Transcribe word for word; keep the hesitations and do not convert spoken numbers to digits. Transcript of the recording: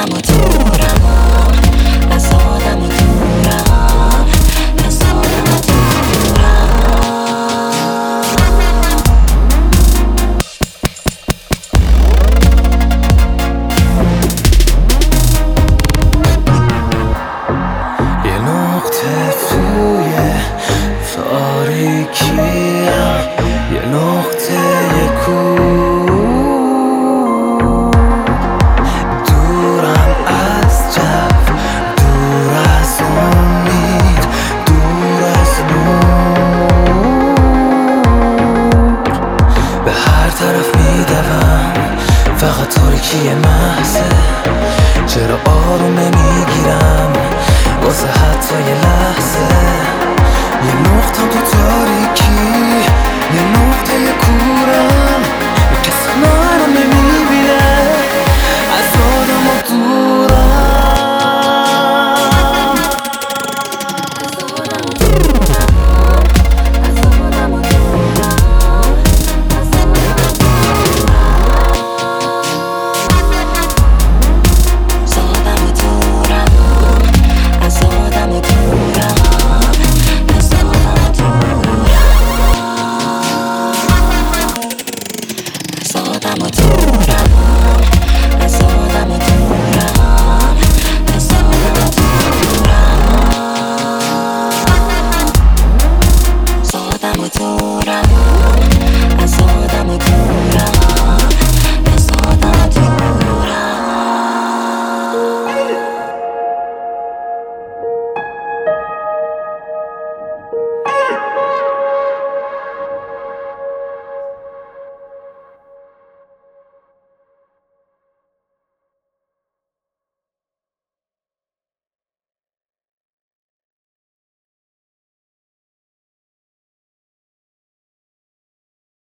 و دورم از آدم و دورم از آدم و دورم یه نقطه توی تاریکیم، یه نقطه کور دورم از جو، دور از امید، دور از نور. به هر طرف میدوم فقط تاریکی محضه. چرا آروم نمیگیرم واسه حتی یه لحظه. یه نقطه تو تاریکی، یه نقطه کورم، کسی منو نمیبینه از آدم و دورم. آدم و دورم از آدم و دورم از آدم و دورم از آدم و دورم